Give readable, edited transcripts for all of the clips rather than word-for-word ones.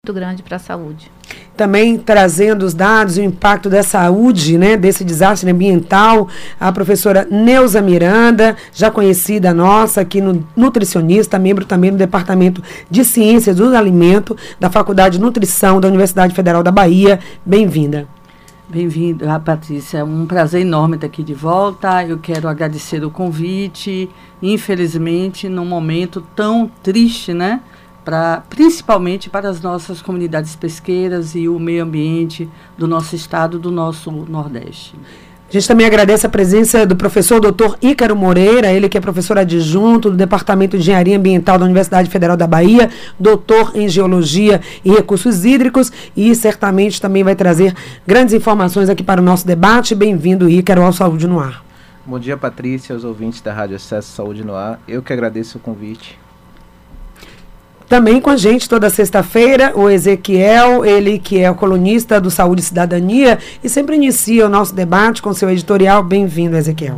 muito grande para a saúde. Também trazendo os dados e o impacto da saúde, né, desse desastre ambiental, a professora Neuza Miranda, já conhecida nossa aqui no nutricionista, membro também do Departamento de Ciências do Alimento da Faculdade de Nutrição da Universidade Federal da Bahia. Bem-vinda. Bem-vinda, Patrícia. É um prazer enorme estar aqui de volta. Eu quero agradecer o convite. Infelizmente, num momento tão triste, né? Principalmente para as nossas comunidades pesqueiras e o meio ambiente do nosso estado, do nosso Nordeste. A gente também agradece a presença do professor Dr. Ícaro Moreira, ele que é professor adjunto do Departamento de Engenharia Ambiental da Universidade Federal da Bahia, doutor em Geologia e Recursos Hídricos, e certamente também vai trazer grandes informações aqui para o nosso debate. Bem-vindo, Ícaro, ao Saúde no Ar. Bom dia, Patrícia, aos ouvintes da Rádio Acesso Saúde no Ar. Eu que agradeço o convite. Também com a gente toda sexta-feira, o Ezequiel, ele que é o colunista do Saúde e Cidadania e sempre inicia o nosso debate com seu editorial. Bem-vindo, Ezequiel.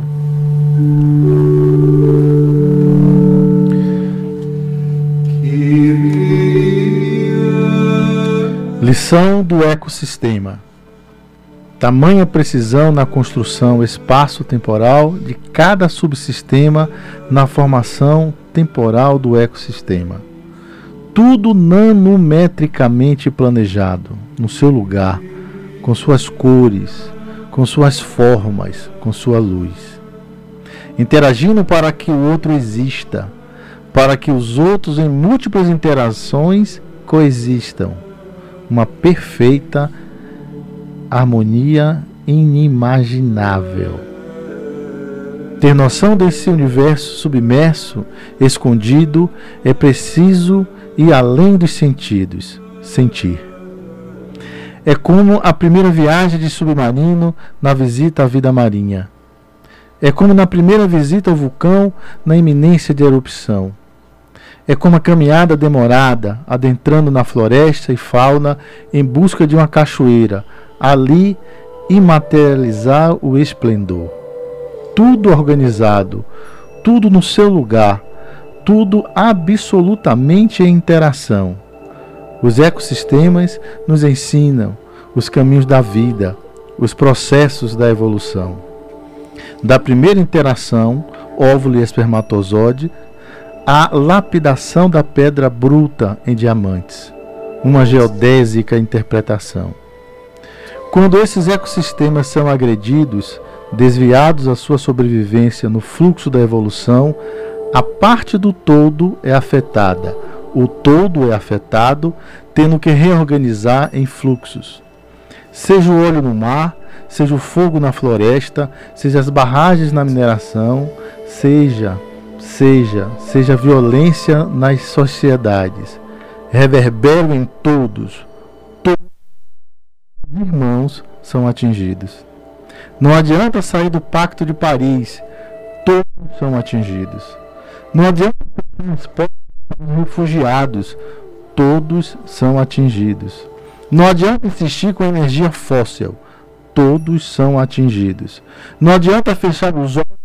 Lição do ecossistema. Tamanha precisão na construção espaço-temporal de cada subsistema na formação temporal do ecossistema. Tudo nanometricamente planejado, no seu lugar, com suas cores, com suas formas, com sua luz. Interagindo para que o outro exista, para que os outros em múltiplas interações coexistam. Uma perfeita harmonia inimaginável. Ter noção desse universo submerso, escondido, é preciso e além dos sentidos, sentir. É como a primeira viagem de submarino na visita à vida marinha. É como na primeira visita ao vulcão na iminência de erupção. É como a caminhada demorada, adentrando na floresta e fauna em busca de uma cachoeira, ali imaterializar o esplendor. Tudo organizado, tudo no seu lugar, tudo absolutamente em interação. Os ecossistemas nos ensinam os caminhos da vida, os processos da evolução. Da primeira interação, óvulo e espermatozoide, à lapidação da pedra bruta em diamantes, uma geodésica interpretação. Quando esses ecossistemas são agredidos, desviados à sua sobrevivência no fluxo da evolução, a parte do todo é afetada, o todo é afetado, tendo que reorganizar em fluxos. Seja o óleo no mar, seja o fogo na floresta, seja as barragens na mineração, seja a violência nas sociedades. Reverbera em todos. Todos os irmãos são atingidos. Não adianta sair do Pacto de Paris, todos são atingidos. Não adianta transporte para refugiados, todos são atingidos. Não adianta insistir com energia fóssil, todos são atingidos. Não adianta fechar os olhos,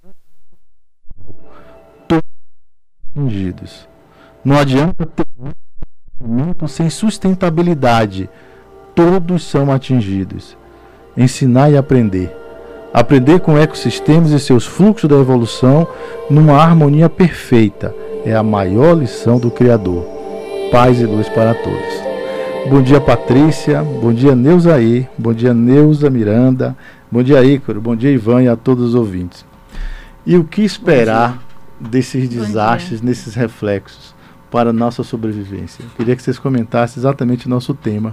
todos são atingidos. Não adianta ter um sem sustentabilidade, todos são atingidos. Ensinar e aprender. Aprender com ecossistemas e seus fluxos da evolução numa harmonia perfeita é a maior lição do Criador. Paz e luz para todos. Bom dia, Patrícia. Bom dia, Neuzaí. Bom dia, Neuza Miranda. Bom dia, Ícaro. Bom dia, Ivan, e a todos os ouvintes. E o que esperar desses desastres, nesses reflexos para a nossa sobrevivência? Eu queria que vocês comentassem exatamente o nosso tema.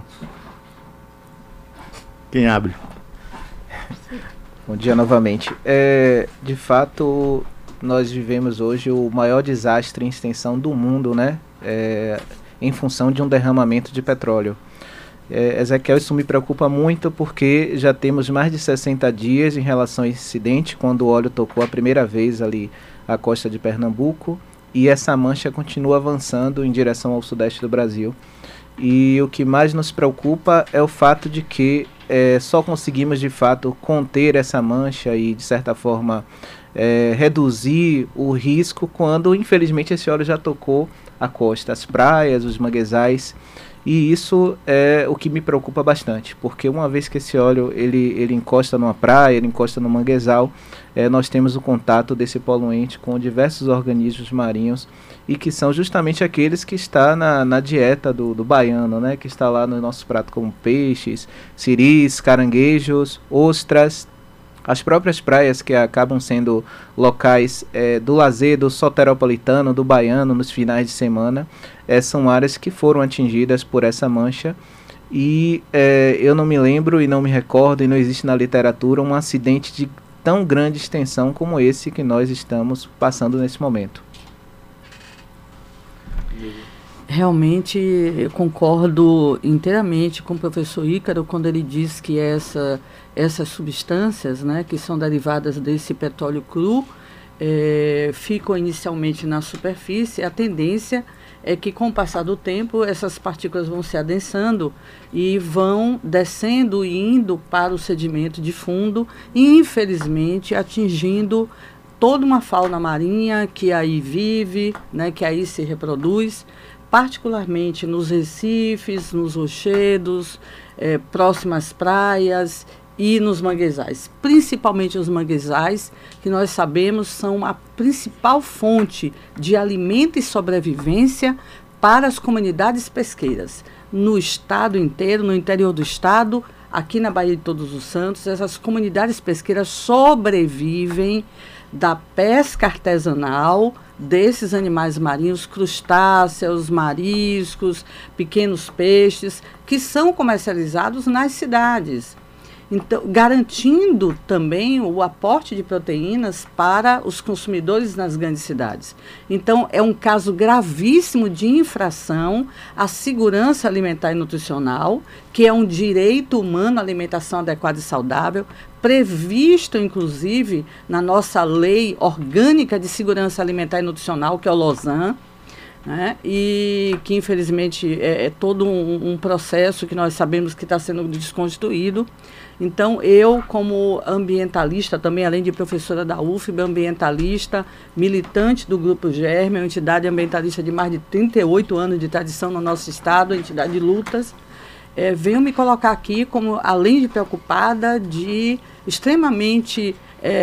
Quem abre? Bom dia novamente. De fato, nós vivemos hoje o maior desastre em extensão do mundo, né? Em função de um derramamento de petróleo. Ezequiel, isso me preocupa muito porque já temos mais de 60 dias em relação a esse incidente, quando o óleo tocou a primeira vez ali a costa de Pernambuco, e essa mancha continua avançando em direção ao sudeste do Brasil. E o que mais nos preocupa é o fato de que só conseguimos de fato conter essa mancha e de certa forma reduzir o risco quando infelizmente esse óleo já tocou a costa, as praias, os manguezais. E isso é o que me preocupa bastante, porque uma vez que esse óleo ele encosta numa praia, ele encosta no manguezal, nós temos o contato desse poluente com diversos organismos marinhos e que são justamente aqueles que estão na dieta do baiano, né? Que está lá no nosso prato, como peixes, siris, caranguejos, ostras. As próprias praias que acabam sendo locais do lazer, do soteropolitano, do baiano, nos finais de semana, são áreas que foram atingidas por essa mancha. E eu não me lembro e não me recordo, e não existe na literatura, um acidente de tão grande extensão como esse que nós estamos passando nesse momento. Realmente, eu concordo inteiramente com o professor Ícaro quando ele diz que essas substâncias, né, que são derivadas desse petróleo cru, ficam inicialmente na superfície. A tendência é que, com o passar do tempo, essas partículas vão se adensando e vão descendo e indo para o sedimento de fundo e, infelizmente, atingindo toda uma fauna marinha que aí vive, né, que aí se reproduz, particularmente nos recifes, nos rochedos, próximas praias e nos manguezais. Principalmente os manguezais, que nós sabemos são a principal fonte de alimento e sobrevivência para as comunidades pesqueiras. No estado inteiro, no interior do estado, aqui na Baía de Todos os Santos, essas comunidades pesqueiras sobrevivem da pesca artesanal desses animais marinhos, crustáceos, mariscos, pequenos peixes, que são comercializados nas cidades. Então, garantindo também o aporte de proteínas para os consumidores nas grandes cidades. Então, é um caso gravíssimo de infração à segurança alimentar e nutricional, que é um direito humano à alimentação adequada e saudável, previsto, inclusive, na nossa lei orgânica de segurança alimentar e nutricional, que é o LOSAN, né? E que, infelizmente, é todo um processo que nós sabemos que está sendo desconstituído. Então, eu, como ambientalista, também, além de professora da UFB, ambientalista, militante do Grupo Germe, uma entidade ambientalista de mais de 38 anos de tradição no nosso estado, entidade de lutas, venho me colocar aqui como, além de preocupada, de extremamente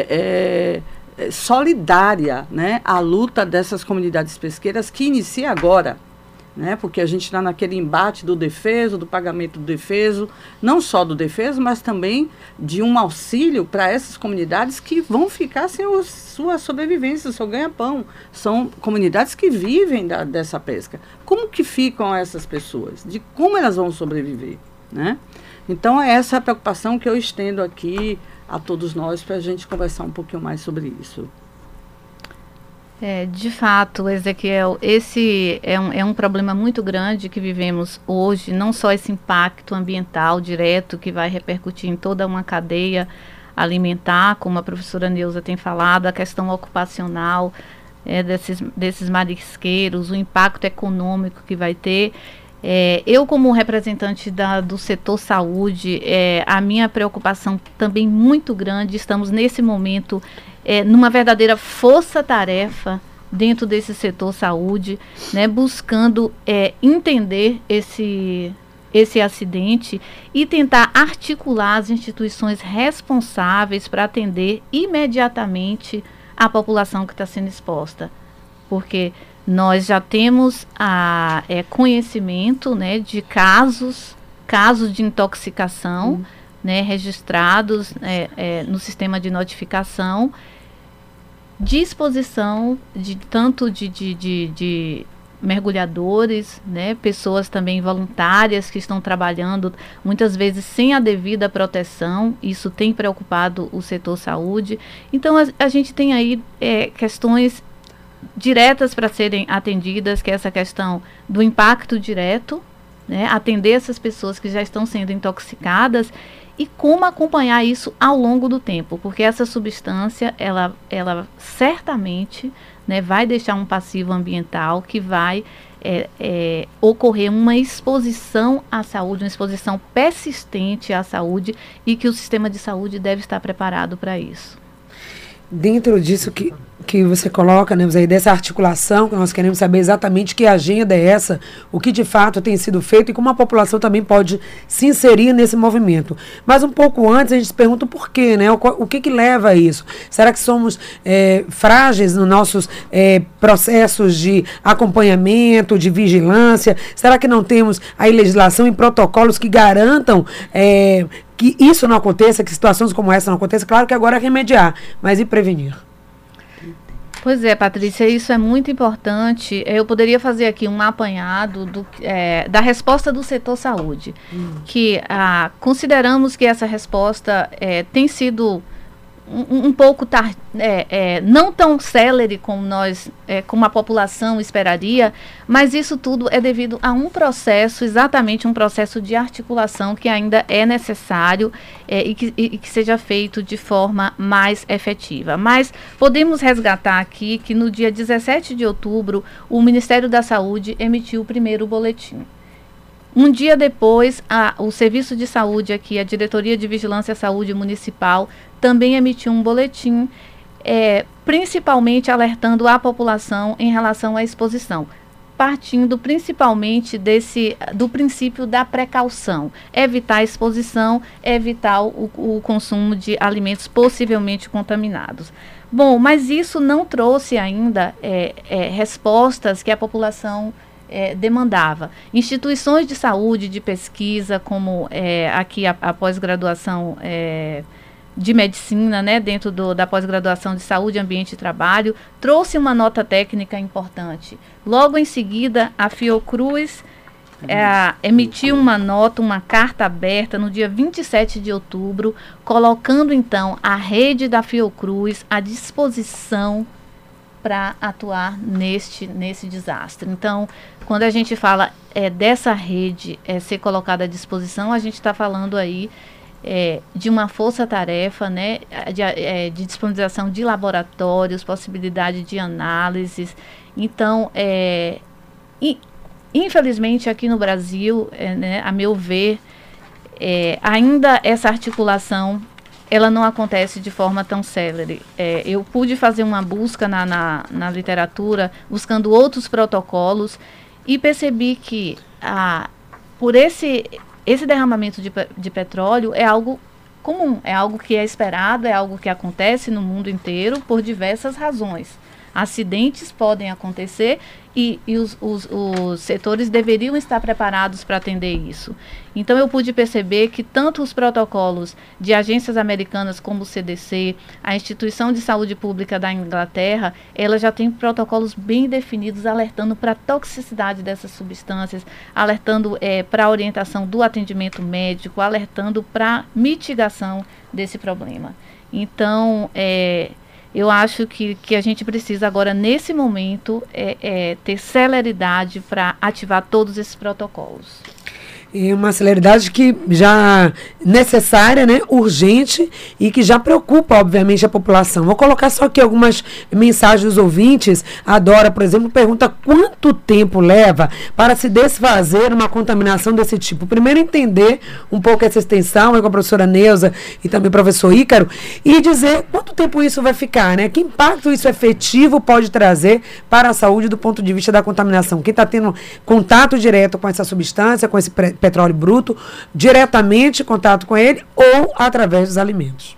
solidária, né, à luta dessas comunidades pesqueiras, que inicia agora, né, porque a gente está naquele embate do defeso, do pagamento do defeso, não só do defeso, mas também de um auxílio para essas comunidades que vão ficar sem sua sobrevivência, seu ganha-pão. São comunidades que vivem dessa pesca. Como que ficam essas pessoas? De como elas vão sobreviver, né? Então, é essa a preocupação que eu estendo aqui a todos nós para a gente conversar um pouquinho mais sobre isso. De fato, Ezequiel, esse é um problema muito grande que vivemos hoje, não só esse impacto ambiental direto que vai repercutir em toda uma cadeia alimentar, como a professora Neuza tem falado, a questão ocupacional desses marisqueiros, o impacto econômico que vai ter. Eu, como representante do setor saúde, a minha preocupação também muito grande, estamos nesse momento numa verdadeira força-tarefa dentro desse setor saúde, né, buscando entender esse acidente e tentar articular as instituições responsáveis para atender imediatamente a população que está sendo exposta. Porque nós já temos conhecimento, né, de casos de intoxicação, né, registrados no sistema de notificação, de exposição tanto de mergulhadores, né, pessoas também voluntárias que estão trabalhando, muitas vezes sem a devida proteção. Isso tem preocupado o setor saúde. Então, a gente tem aí questões diretas para serem atendidas, que é essa questão do impacto direto, né, atender essas pessoas que já estão sendo intoxicadas e como acompanhar isso ao longo do tempo, porque essa substância, ela certamente, né, vai deixar um passivo ambiental que vai ocorrer uma exposição à saúde, uma exposição persistente à saúde, e que o sistema de saúde deve estar preparado para isso. Dentro disso que que você coloca, né, aí dessa articulação, que nós queremos saber exatamente que agenda é essa, o que de fato tem sido feito e como a população também pode se inserir nesse movimento. Mas um pouco antes a gente se pergunta o porquê, né? O que leva a isso? Será que somos frágeis nos nossos processos de acompanhamento, de vigilância? Será que não temos aí legislação e protocolos que garantam que isso não aconteça, que situações como essa não aconteçam? Claro que agora é remediar, mas e prevenir? Pois é, Patrícia, isso é muito importante. Eu poderia fazer aqui um apanhado da resposta do setor saúde, que consideramos que essa resposta tem sido um pouco não tão célere como como a população esperaria, mas isso tudo é devido a um processo, exatamente um processo de articulação que ainda é necessário e que seja feito de forma mais efetiva. Mas podemos resgatar aqui que no dia 17 de outubro, o Ministério da Saúde emitiu o primeiro boletim. Um dia depois, o Serviço de Saúde aqui, a Diretoria de Vigilância e Saúde Municipal, também emitiu um boletim, principalmente alertando a população em relação à exposição, partindo principalmente do princípio da precaução, evitar a exposição, evitar o consumo de alimentos possivelmente contaminados. Bom, mas isso não trouxe ainda respostas que a população demandava. Instituições de saúde, de pesquisa, como aqui a pós-graduação de medicina, né, dentro da pós-graduação de saúde, ambiente e trabalho, trouxe uma nota técnica importante. Logo em seguida, a Fiocruz emitiu uma carta aberta no dia 27 de outubro, colocando então a rede da Fiocruz à disposição para atuar nesse desastre. Então, quando a gente fala dessa rede ser colocada à disposição, a gente está falando aí de uma força-tarefa, né, de disponibilização de laboratórios, possibilidade de análises. Então, infelizmente, aqui no Brasil, né, a meu ver, ainda essa articulação ela não acontece de forma tão célere. Eu pude fazer uma busca na literatura, buscando outros protocolos, e percebi que por esse derramamento de petróleo é algo comum, é algo que é esperado, é algo que acontece no mundo inteiro por diversas razões. Acidentes podem acontecer e os setores deveriam estar preparados para atender isso. Então eu pude perceber que tanto os protocolos de agências americanas como o CDC, a Instituição de Saúde Pública da Inglaterra, ela já tem protocolos bem definidos, alertando para a toxicidade dessas substâncias, alertando para a orientação do atendimento médico, alertando para a mitigação desse problema. Então, eu acho que a gente precisa agora, nesse momento, ter celeridade para ativar todos esses protocolos. E uma celeridade que já necessária, né, urgente e que já preocupa, obviamente, a população. Vou colocar só aqui algumas mensagens dos ouvintes. A Dora, por exemplo, pergunta quanto tempo leva para se desfazer uma contaminação desse tipo. Primeiro, entender um pouco essa extensão com a professora Neuza e também o professor Ícaro, e dizer quanto tempo isso vai ficar, né? Que impacto isso efetivo pode trazer para a saúde do ponto de vista da contaminação. Quem está tendo contato direto com essa substância, com esse petróleo bruto, diretamente contato com ele ou através dos alimentos.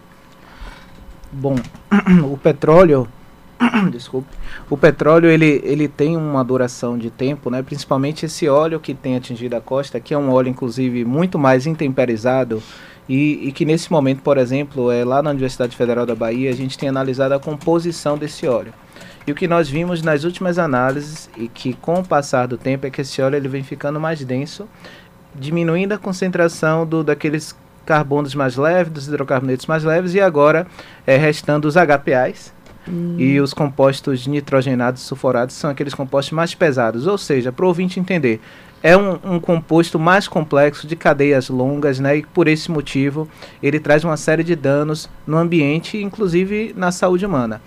Bom, o petróleo, desculpe, o petróleo ele tem uma duração de tempo, né? Principalmente esse óleo que tem atingido a costa, que é um óleo inclusive muito mais intemperizado e que nesse momento, por exemplo, lá na Universidade Federal da Bahia, a gente tem analisado a composição desse óleo. E o que nós vimos nas últimas análises, e que com o passar do tempo, é que esse óleo ele vem ficando mais denso, diminuindo a concentração daqueles carbonos mais leves, dos hidrocarbonetos mais leves, e agora restando os HPAs e os compostos nitrogenados sulfurados, são aqueles compostos mais pesados. Ou seja, para o ouvinte entender, é um composto mais complexo, de cadeias longas, né? E por esse motivo ele traz uma série de danos no ambiente, inclusive na saúde humana.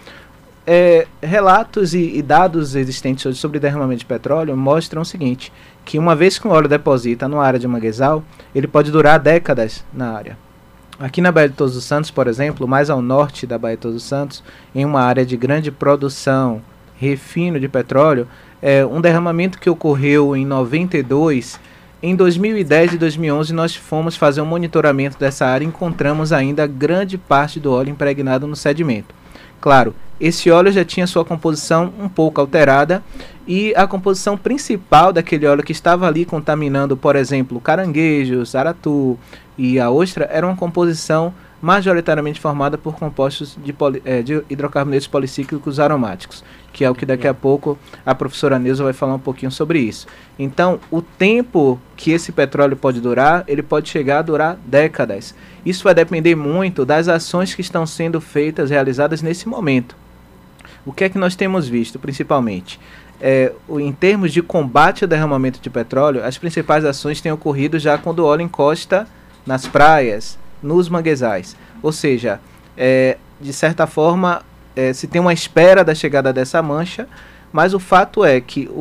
Relatos e dados existentes hoje sobre derramamento de petróleo mostram o seguinte, que uma vez que um óleo deposita numa área de manguezal, ele pode durar décadas na área. Aqui na Baía de Todos os Santos, por exemplo, mais ao norte da Baía de Todos os Santos, em uma área de grande produção, refino de petróleo, um derramamento que ocorreu em 92, em 2010 e 2011 nós fomos fazer um monitoramento dessa área e encontramos ainda grande parte do óleo impregnado no sedimento. Claro, esse óleo já tinha sua composição um pouco alterada e a composição principal daquele óleo que estava ali contaminando, por exemplo, caranguejos, aratu e a ostra, era uma composição majoritariamente formada por compostos de hidrocarbonetos policíclicos aromáticos, que é o que daqui a pouco a professora Neuza vai falar um pouquinho sobre isso. Então, o tempo que esse petróleo pode durar, ele pode chegar a durar décadas. Isso vai depender muito das ações que estão sendo feitas, realizadas nesse momento. O que é que nós temos visto, principalmente? Em termos de combate ao derramamento de petróleo, as principais ações têm ocorrido já quando o óleo encosta nas praias, nos manguezais. Ou seja, de certa forma, se tem uma espera da chegada dessa mancha, mas o fato é que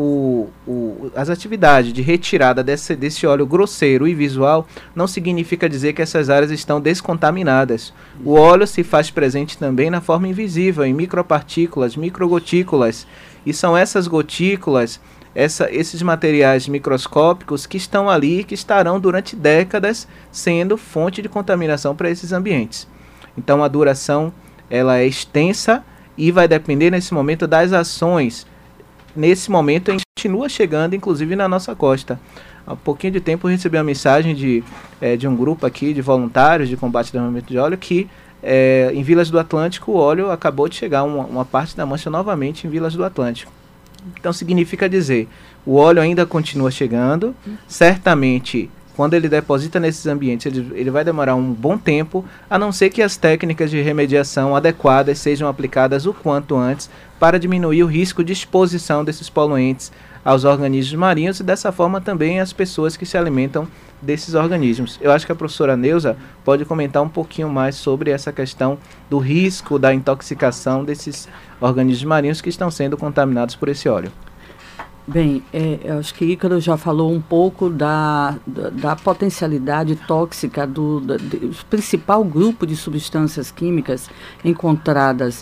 as atividades de retirada desse óleo grosseiro e visual não significa dizer que essas áreas estão descontaminadas. O óleo se faz presente também na forma invisível, em micropartículas, microgotículas, e são essas gotículas, esses materiais microscópicos que estão ali e que estarão durante décadas sendo fonte de contaminação para esses ambientes. Então a duração ela é extensa e vai depender nesse momento das ações. Nesse momento a gente continua chegando inclusive na nossa costa. Há um pouquinho de tempo eu recebi uma mensagem de um grupo aqui de voluntários de combate ao derramamento de óleo que em Vilas do Atlântico o óleo acabou de chegar, uma parte da mancha novamente em Vilas do Atlântico. Então significa dizer, o óleo ainda continua chegando, certamente quando ele deposita nesses ambientes ele vai demorar um bom tempo, a não ser que as técnicas de remediação adequadas sejam aplicadas o quanto antes para diminuir o risco de exposição desses poluentes aos organismos marinhos e dessa forma também as pessoas que se alimentam desses organismos. Eu acho que a professora Neuza pode comentar um pouquinho mais sobre essa questão do risco da intoxicação desses organismos marinhos que estão sendo contaminados por esse óleo. Bem, eu acho que Ícaro já falou um pouco da potencialidade tóxica do principal grupo de substâncias químicas encontradas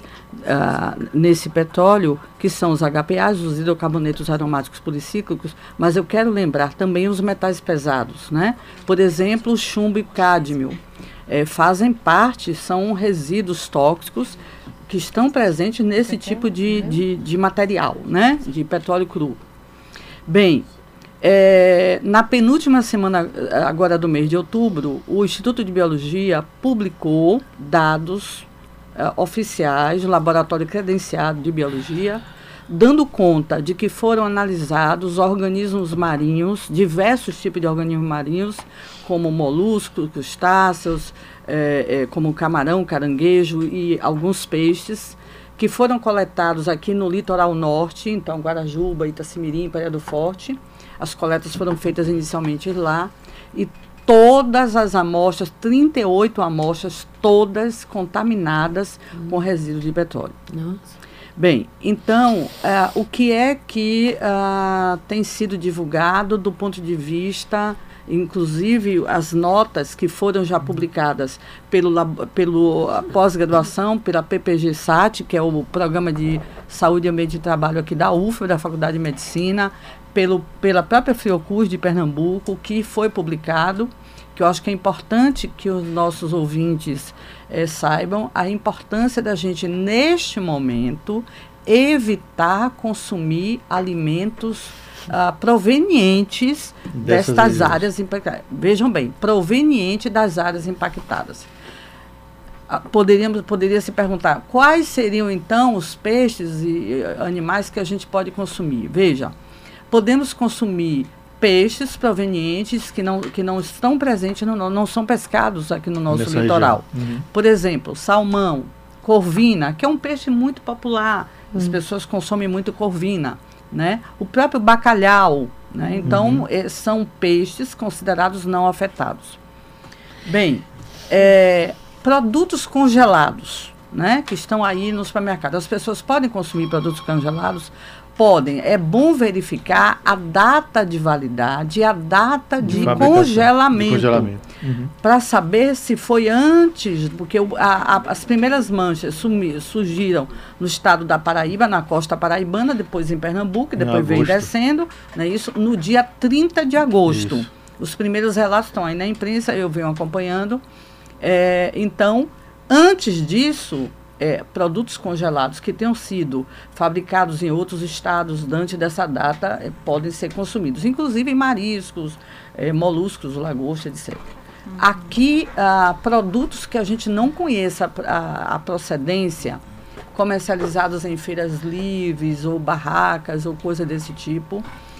nesse petróleo, que são os HPAs, os hidrocarbonetos aromáticos policíclicos, mas eu quero lembrar também os metais pesados, né? Por exemplo, o chumbo e cádmio fazem parte, são resíduos tóxicos que estão presentes nesse tipo de material, né? De petróleo cru. Bem, na penúltima semana agora do mês de outubro, o Instituto de Biologia publicou dados oficiais do Laboratório Credenciado de Biologia, dando conta de que foram analisados organismos marinhos, diversos tipos de organismos marinhos, como moluscos, crustáceos, como camarão, caranguejo e alguns peixes, que foram coletados aqui no litoral norte, então Guarajuba, Itacimirim, Praia do Forte. As coletas foram feitas inicialmente lá e todas as amostras, 38 amostras, todas contaminadas com resíduos de petróleo. Nossa. Bem, então, o que é que tem sido divulgado do ponto de vista, inclusive as notas que foram já publicadas pelo pós-graduação, pela PPG-SAT, que é o Programa de Saúde e Ambiente de Trabalho aqui da UFBA, da Faculdade de Medicina, pela própria Fiocruz de Pernambuco, que foi publicado, que eu acho que é importante que os nossos ouvintes saibam a importância da gente, neste momento, evitar consumir alimentos provenientes destas áreas impactadas. Vejam bem, proveniente das áreas impactadas. Poderia se perguntar, quais seriam então os peixes e animais que a gente pode consumir? Veja, podemos consumir peixes provenientes que não estão presentes, não são pescados aqui no nosso litoral. Uhum. Por exemplo, salmão, corvina, que é um peixe muito popular, as pessoas consomem muito corvina, né? O próprio bacalhau, né? Então, são peixes considerados não afetados. Bem, produtos congelados, né? Que estão aí no supermercado. As pessoas podem consumir produtos congelados. Podem. É bom verificar a data de validade e a data de congelamento. Para saber se foi antes, porque as primeiras manchas surgiram no estado da Paraíba, na costa paraibana, depois em Pernambuco, e depois veio descendo, né, isso no dia 30 de agosto. Isso. Os primeiros relatos estão aí na imprensa, eu venho acompanhando. Então, antes disso, produtos congelados que tenham sido fabricados em outros estados antes dessa data podem ser consumidos, inclusive mariscos, moluscos, lagosta, etc. Aqui, produtos que a gente não conheça a procedência, comercializados em feiras livres ou barracas ou coisa desse tipo,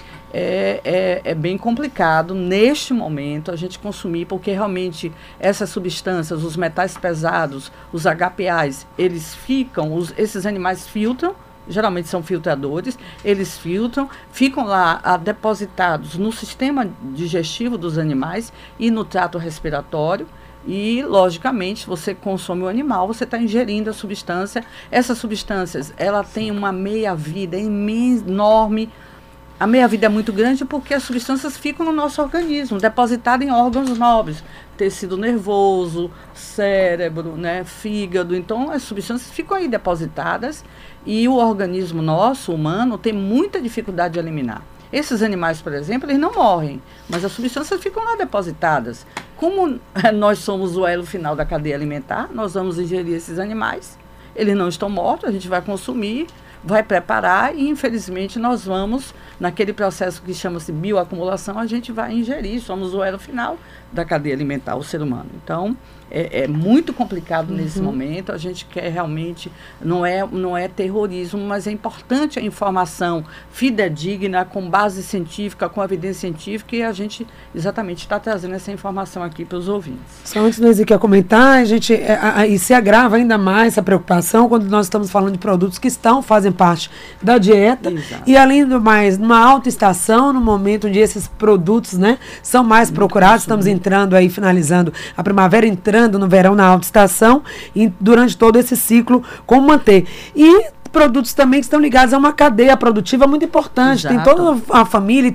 é bem complicado neste momento a gente consumir, porque realmente essas substâncias, os metais pesados, os HPAs, eles esses animais filtram, geralmente são filtradores, eles filtram, ficam lá depositados no sistema digestivo dos animais e no trato respiratório. E, logicamente, você consome o animal, você está ingerindo a substância. Essas substâncias, ela tem uma meia-vida enorme. A meia-vida é muito grande porque as substâncias ficam no nosso organismo, depositadas em órgãos nobres, tecido nervoso, cérebro, né, fígado. Então, as substâncias ficam aí depositadas e o organismo nosso, humano, tem muita dificuldade de eliminar. Esses animais, por exemplo, eles não morrem, mas as substâncias ficam lá depositadas. Como nós somos o elo final da cadeia alimentar, nós vamos ingerir esses animais, eles não estão mortos, a gente vai consumir, vai preparar e, infelizmente, nós vamos, naquele processo que chama-se bioacumulação, a gente vai ingerir, somos o elo final da cadeia alimentar, o ser humano. Então, é muito complicado nesse momento, a gente quer realmente, não é terrorismo, mas é importante a informação fidedigna, com base científica, com evidência científica, e a gente exatamente está trazendo essa informação aqui para os ouvintes. Só antes do Ezequiel comentar, e se agrava ainda mais essa preocupação quando nós estamos falando de produtos que fazem parte da dieta. Exato. E além do mais, numa alta estação, no momento onde esses produtos, né, são mais procurados, estamos entrando aí, finalizando a primavera, entrando no verão, na alta estação, e durante todo esse ciclo, como manter. E produtos também que estão ligados a uma cadeia produtiva muito importante. Exato. Tem toda a família,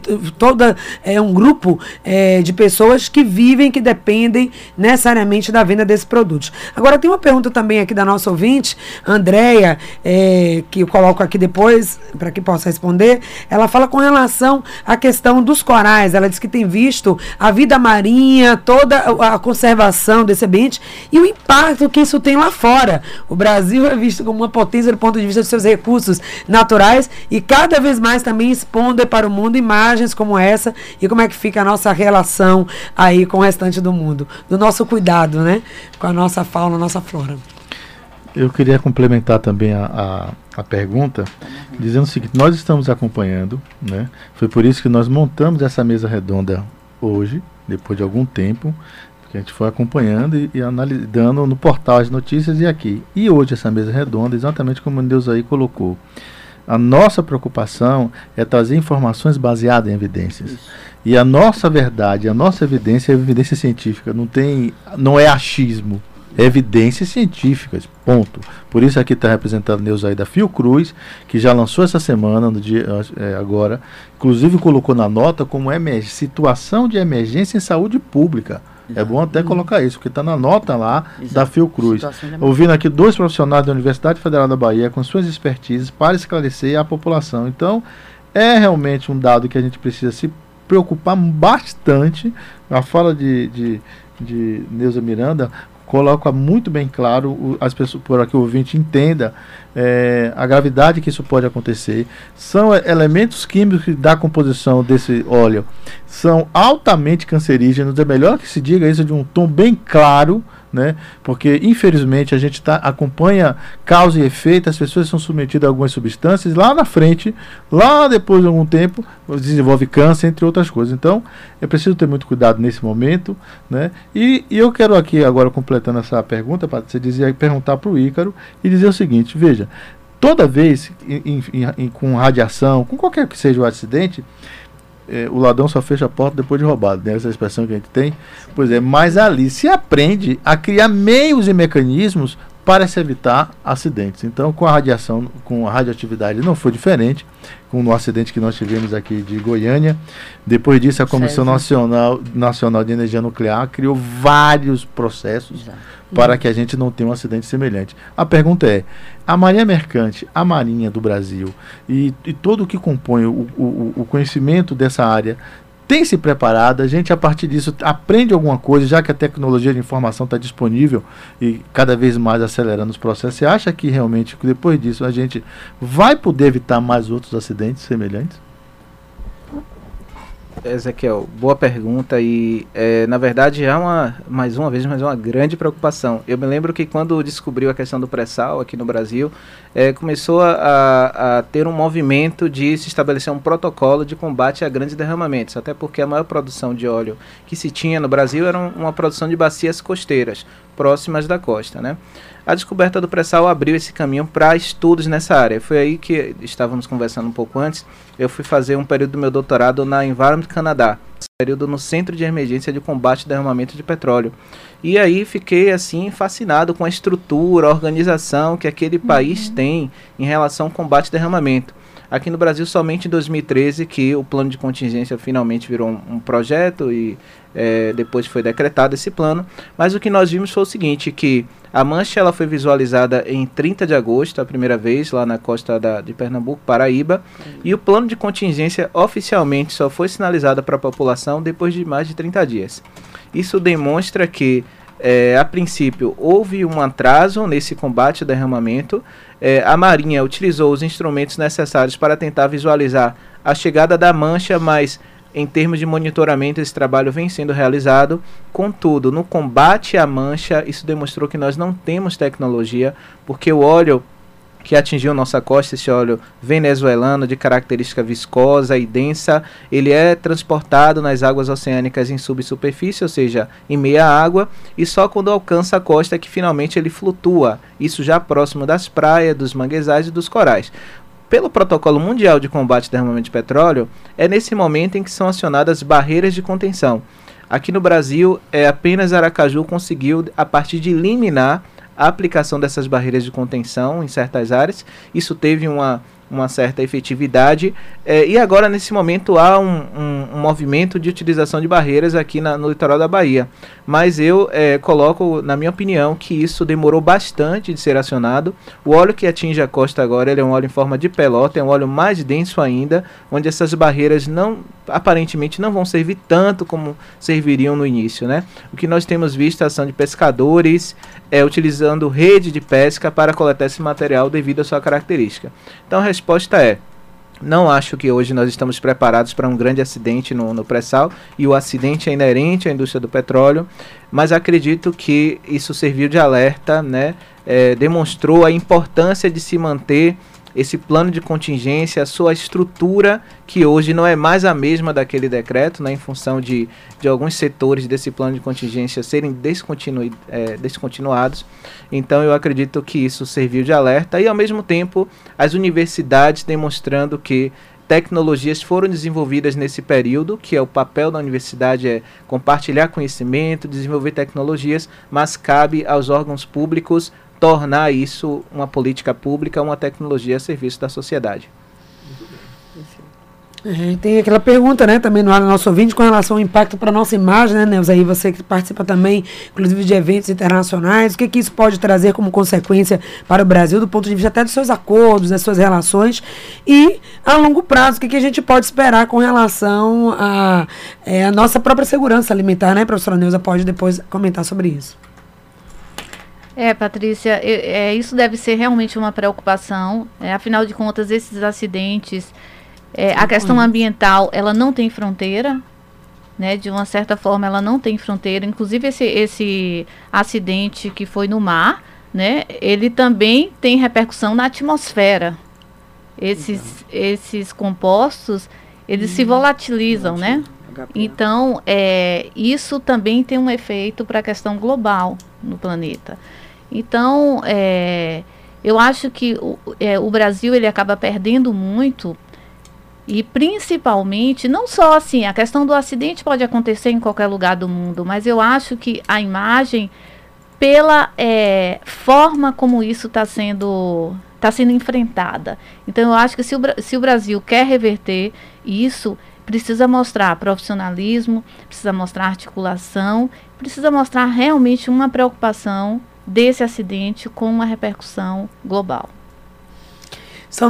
um grupo de pessoas que vivem, que dependem necessariamente da venda desses produtos. Agora, tem uma pergunta também aqui da nossa ouvinte, Andréia, que eu coloco aqui depois, para que possa responder. Ela fala com relação à questão dos corais. Ela diz que tem visto a vida marinha, toda a conservação desse ambiente e o impacto que isso tem lá fora. O Brasil é visto como uma potência do ponto de vista dos seus recursos naturais e cada vez mais também expondo para o mundo imagens como essa e como é que fica a nossa relação aí com o restante do mundo, do nosso cuidado, né, com a nossa fauna, a nossa flora. Eu queria complementar também a pergunta, dizendo o seguinte: nós estamos acompanhando, né, foi por isso que nós montamos essa mesa redonda hoje, depois de algum tempo, que a gente foi acompanhando e analisando no portal as notícias e aqui. E hoje essa mesa redonda, exatamente como o Neuzaí colocou. A nossa preocupação é trazer informações baseadas em evidências. Isso. E a nossa verdade, a nossa evidência é evidência científica, não é achismo, é evidências científicas, ponto. Por isso aqui está representado o Neuzaí da Fiocruz, que já lançou essa semana, no dia agora, inclusive colocou na nota como situação de emergência em saúde pública. É bom até colocar isso, porque está na nota lá da Fiocruz. Ouvindo aqui 2 profissionais da Universidade Federal da Bahia com suas expertises para esclarecer a população. Então, é realmente um dado que a gente precisa se preocupar bastante. A fala de Neuza Miranda coloca muito bem claro, as pessoas, por aqui o ouvinte entenda a gravidade que isso pode acontecer. São elementos químicos da composição desse óleo, são altamente cancerígenos. É melhor que se diga isso de um tom bem claro, né? Porque infelizmente a gente acompanha causa e efeito, as pessoas são submetidas a algumas substâncias, lá na frente, lá depois de algum tempo, desenvolve câncer, entre outras coisas. Então é preciso ter muito cuidado nesse momento, né? E eu quero aqui agora, completando essa pergunta, perguntar para o Ícaro e dizer o seguinte: veja, toda vez com radiação, com qualquer que seja o acidente, o ladrão só fecha a porta depois de roubado, né? Essa expressão que a gente tem. Pois é, mas ali se aprende a criar meios e mecanismos para se evitar acidentes. Então, com a radiação, com a radioatividade não foi diferente, com o acidente que nós tivemos aqui de Goiânia. Depois disso, a Comissão Nacional de Energia Nuclear criou vários processos para que a gente não tenha um acidente semelhante. A pergunta é, a Marinha Mercante, a Marinha do Brasil e todo o que compõe o conhecimento dessa área tem se preparado, a gente a partir disso aprende alguma coisa, já que a tecnologia de informação está disponível e cada vez mais acelerando os processos. Você acha que realmente depois disso a gente vai poder evitar mais outros acidentes semelhantes? Ezequiel, boa pergunta e na verdade há mais uma grande preocupação. Eu me lembro que quando descobriu a questão do pré-sal aqui no Brasil, começou a ter um movimento de se estabelecer um protocolo de combate a grandes derramamentos, até porque a maior produção de óleo que se tinha no Brasil era uma produção de bacias costeiras, próximas da costa, né? A descoberta do pré-sal abriu esse caminho para estudos nessa área. Foi aí que estávamos conversando um pouco antes. Eu fui fazer um período do meu doutorado na Environment Canadá, período no Centro de Emergência de Combate ao Derramamento de Petróleo. E aí fiquei assim fascinado com a estrutura, a organização que aquele país tem em relação ao combate ao derramamento. Aqui no Brasil, somente em 2013 que o plano de contingência finalmente virou um projeto e depois foi decretado esse plano. Mas o que nós vimos foi o seguinte, que a mancha ela foi visualizada em 30 de agosto, a primeira vez, lá na costa de Pernambuco, Paraíba. E o plano de contingência oficialmente só foi sinalizado para a população depois de mais de 30 dias. Isso demonstra que, a princípio, houve um atraso nesse combate ao derramamento. A Marinha utilizou os instrumentos necessários para tentar visualizar a chegada da mancha, mas em termos de monitoramento esse trabalho vem sendo realizado. Contudo, no combate à mancha, isso demonstrou que nós não temos tecnologia, porque o óleo que atingiu nossa costa, esse óleo venezuelano de característica viscosa e densa, ele é transportado nas águas oceânicas em subsuperfície, ou seja, em meia água, e só quando alcança a costa é que finalmente ele flutua, isso já próximo das praias, dos manguezais e dos corais. Pelo Protocolo Mundial de Combate ao Derramamento de Petróleo, é nesse momento em que são acionadas barreiras de contenção. Aqui no Brasil, apenas Aracaju conseguiu, a partir de liminar, a aplicação dessas barreiras de contenção em certas áreas. Isso teve uma certa efetividade, e agora nesse momento há um movimento de utilização de barreiras aqui no litoral da Bahia, mas eu coloco, na minha opinião, que isso demorou bastante de ser acionado. O óleo que atinge a costa agora, ele é um óleo em forma de pelota, é um óleo mais denso ainda, onde essas barreiras aparentemente não vão servir tanto como serviriam no início, né? O que nós temos visto é a ação de pescadores utilizando rede de pesca para coletar esse material devido à sua característica. Então a resposta é: não acho que hoje nós estamos preparados para um grande acidente no pré-sal, e o acidente é inerente à indústria do petróleo, mas acredito que isso serviu de alerta, né? Demonstrou a importância de se manter esse plano de contingência, a sua estrutura, que hoje não é mais a mesma daquele decreto, né, em função de alguns setores desse plano de contingência serem descontinuados. Então eu acredito que isso serviu de alerta, e ao mesmo tempo as universidades demonstrando que tecnologias foram desenvolvidas nesse período, que é o papel da universidade, compartilhar conhecimento, desenvolver tecnologias, mas cabe aos órgãos públicos tornar isso uma política pública, uma tecnologia a serviço da sociedade. Tem aquela pergunta, né, também no nosso ouvinte com relação ao impacto para a nossa imagem, né, Neuza? Aí você que participa também, inclusive, de eventos internacionais, o que isso pode trazer como consequência para o Brasil, do ponto de vista até dos seus acordos, das suas relações, e a longo prazo, o que a gente pode esperar com relação à nossa própria segurança alimentar, né? A professora Neuza pode depois comentar sobre isso. Patrícia, isso deve ser realmente uma preocupação. Afinal de contas, esses acidentes, a questão ambiental, ela não tem fronteira, né? De uma certa forma, ela não tem fronteira. Inclusive, esse acidente que foi no mar, né? Ele também tem repercussão na atmosfera. Esses compostos, eles se volatilizam, né? Então, isso também tem um efeito para a questão global no planeta. Então, eu acho que o Brasil ele acaba perdendo muito, e principalmente, não só assim, a questão do acidente pode acontecer em qualquer lugar do mundo, mas eu acho que a imagem pela forma como isso está sendo enfrentada. Então, eu acho que se o Brasil quer reverter isso, precisa mostrar profissionalismo, precisa mostrar articulação, precisa mostrar realmente uma preocupação desse acidente com uma repercussão global. São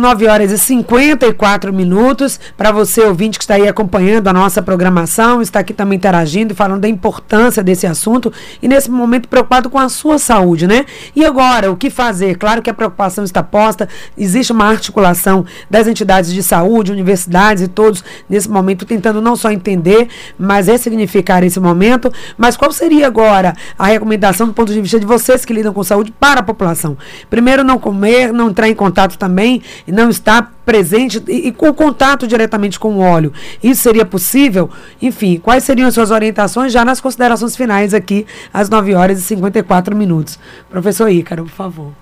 9h54. Para você, ouvinte, que está aí acompanhando a nossa programação, está aqui também interagindo e falando da importância desse assunto e, nesse momento, preocupado com a sua saúde, né? E agora, o que fazer? Claro que a preocupação está posta, existe uma articulação das entidades de saúde, universidades e todos, nesse momento, tentando não só entender, mas ressignificar esse momento. Mas qual seria agora a recomendação do ponto de vista de vocês que lidam com saúde para a população? Primeiro, não comer, não entrar em contato também e não estar presente e com contato diretamente com o óleo. Isso seria possível? Enfim, quais seriam as suas orientações já nas considerações finais aqui, às 9h54. Professor Ícaro, por favor.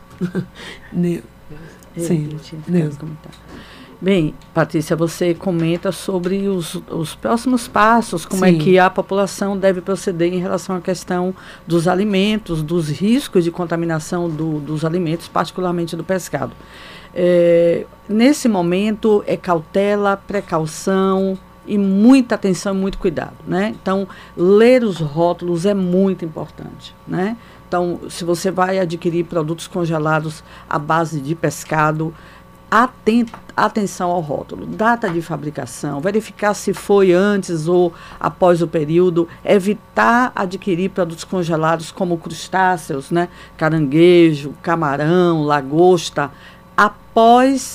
Sim, bem, Patrícia, você comenta sobre os próximos passos, como é que a população deve proceder em relação à questão dos alimentos, dos riscos de contaminação dos alimentos, particularmente do pescado. Nesse momento é cautela, precaução e muita atenção e muito cuidado, né? Então, ler os rótulos é muito importante, né? Então, se você vai adquirir produtos congelados à base de pescado, atenção ao rótulo, data de fabricação, verificar se foi antes ou após o período, evitar adquirir produtos congelados como crustáceos, né? Caranguejo, camarão, lagosta, após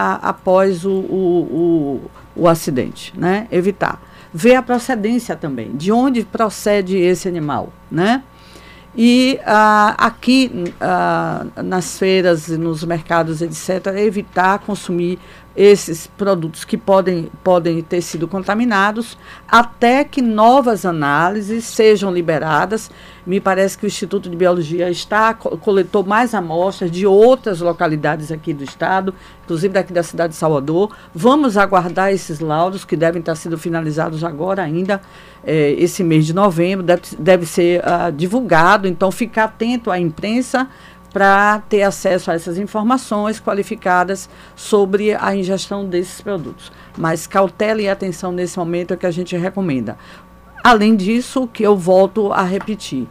o acidente, né? Evitar. Ver a procedência também, de onde procede esse animal, né? E aqui nas feiras, nos mercados, etc., evitar consumir esses produtos que podem ter sido contaminados até que novas análises sejam liberadas. Me parece que o Instituto de Biologia coletou mais amostras de outras localidades aqui do estado, inclusive daqui da cidade de Salvador. Vamos aguardar esses laudos que devem estar sendo finalizados agora ainda, esse mês de novembro, deve ser divulgado. Então, ficar atento à imprensa para ter acesso a essas informações qualificadas sobre a ingestão desses produtos. Mas cautela e atenção nesse momento é que a gente recomenda. Além disso, que eu volto a repetir,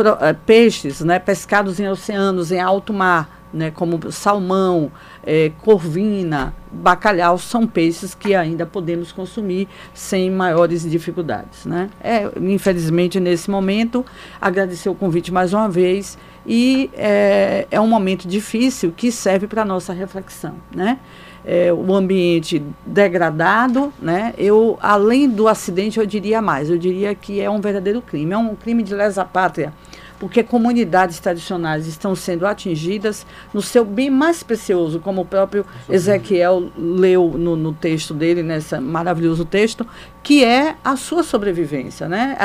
peixes, né, pescados em oceanos, em alto mar, né, como salmão, corvina, bacalhau, são peixes que ainda podemos consumir sem maiores dificuldades, né? Infelizmente, nesse momento, agradecer o convite mais uma vez e é um momento difícil que serve para a nossa reflexão, né? O ambiente degradado, né? Além do acidente, eu diria mais, eu diria que é um verdadeiro crime, é um crime de lesa pátria, porque comunidades tradicionais estão sendo atingidas no seu bem mais precioso, como o próprio Ezequiel leu no texto dele, nesse maravilhoso texto, que é a sua sobrevivência, né?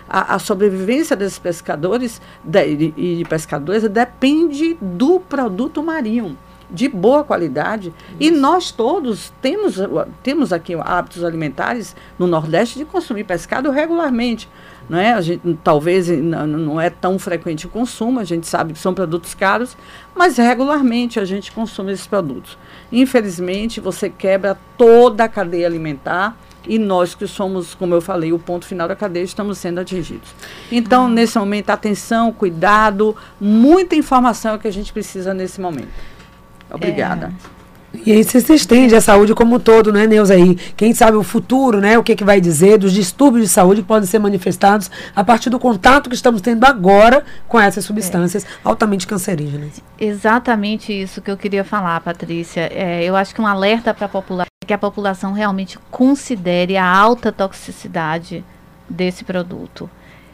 A sobrevivência desses pescadores e de pescadoras depende do produto marinho, de boa qualidade. E nós todos temos aqui hábitos alimentares no Nordeste de consumir pescado regularmente. Não é? A gente, talvez não é tão frequente o consumo, a gente sabe que são produtos caros, mas regularmente a gente consome esses produtos. Infelizmente, você quebra toda a cadeia alimentar e nós que somos, como eu falei, o ponto final da cadeia, estamos sendo atingidos. Então, nesse momento, atenção, cuidado, muita informação é o que a gente precisa nesse momento. Obrigada. E aí você se estende a saúde como um todo, né, Neuza? Aí, quem sabe o futuro, né, o que vai dizer dos distúrbios de saúde que podem ser manifestados a partir do contato que estamos tendo agora com essas substâncias altamente cancerígenas. Exatamente isso que eu queria falar, Patrícia. Eu acho que um alerta para a população é que a população realmente considere a alta toxicidade desse produto.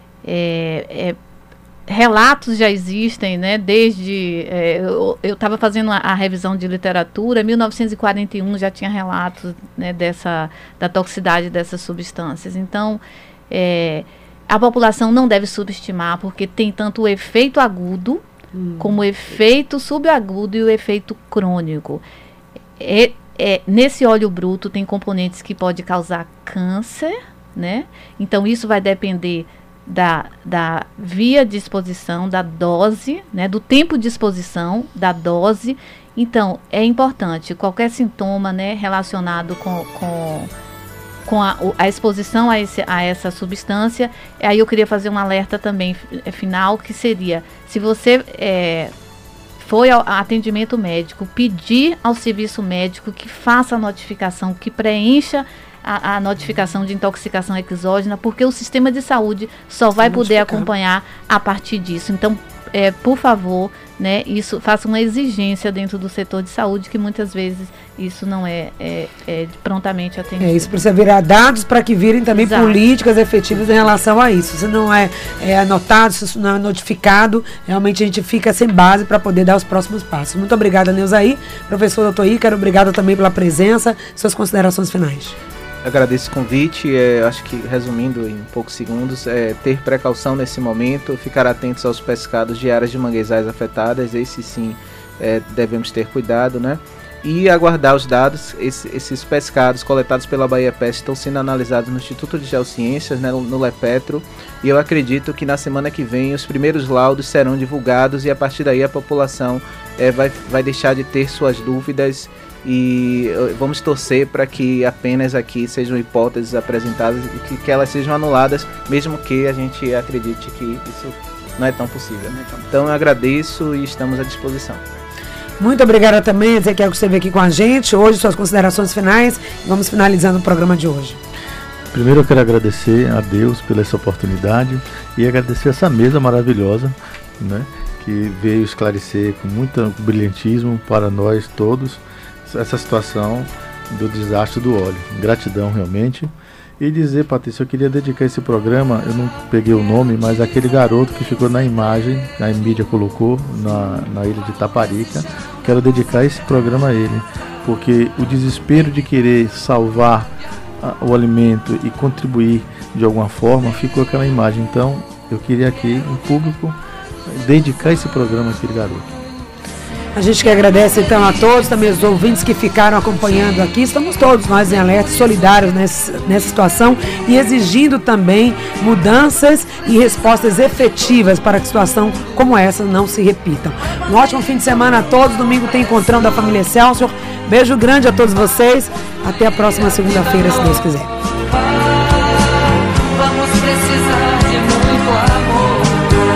Relatos já existem, né? Desde eu estava fazendo a revisão de literatura, em 1941 já tinha relatos, né, da toxicidade dessas substâncias. Então, a população não deve subestimar, porque tem tanto o efeito agudo como o efeito subagudo e o efeito crônico. Nesse óleo bruto tem componentes que podem causar câncer, né? Então isso vai depender da via de exposição, da dose, né, do tempo de exposição, da dose. Então, é importante, qualquer sintoma, né, relacionado com a exposição a essa substância. Aí eu queria fazer um alerta também final, que seria, se você foi ao atendimento médico, pedir ao serviço médico que faça a notificação, que preencha a notificação de intoxicação exógena, porque o sistema de saúde só vai poder acompanhar a partir disso. Então, por favor, né, isso faça uma exigência dentro do setor de saúde, que muitas vezes isso não é prontamente atendido. Isso precisa virar dados para que virem também políticas efetivas em relação a isso. Se não é anotado, se isso não é notificado, realmente a gente fica sem base para poder dar os próximos passos. Muito obrigada, Neuzaí. Professor Dr. Ícaro, obrigado também pela presença. Suas considerações finais. Agradeço o convite, acho que resumindo em poucos segundos, ter precaução nesse momento, ficar atentos aos pescados de áreas de manguezais afetadas, esses sim devemos ter cuidado, né? E aguardar os dados. Esses pescados coletados pela Bahia Pesca estão sendo analisados no Instituto de Geociências, né, no Lepetro, e eu acredito que na semana que vem os primeiros laudos serão divulgados e a partir daí a população vai deixar de ter suas dúvidas. E vamos torcer para que apenas aqui sejam hipóteses apresentadas e que elas sejam anuladas, mesmo que a gente acredite que isso não é tão possível. Então eu agradeço e estamos à disposição. Muito obrigada também, Ezequiel, que esteve aqui com a gente hoje, suas considerações finais. Vamos finalizando o programa de hoje. Primeiro eu quero agradecer a Deus pela essa oportunidade e agradecer essa mesa maravilhosa, né, que veio esclarecer com muito brilhantismo para nós todos essa situação do desastre do óleo. Gratidão realmente. E dizer, Patrícia, eu queria dedicar esse programa, eu não peguei o nome, mas aquele garoto que ficou na imagem, a mídia colocou na ilha de Taparica, quero dedicar esse programa a ele, porque o desespero de querer salvar o alimento e contribuir de alguma forma, ficou aquela imagem. Então eu queria aqui em público dedicar esse programa àquele garoto. A gente que agradece então a todos, também os ouvintes que ficaram acompanhando aqui. Estamos todos nós em alerta, solidários nessa situação e exigindo também mudanças e respostas efetivas para que situação como essa não se repita. Um ótimo fim de semana a todos. Domingo tem Encontrão da Família Excelsior. Beijo grande a todos vocês. Até a próxima segunda-feira, se Deus quiser.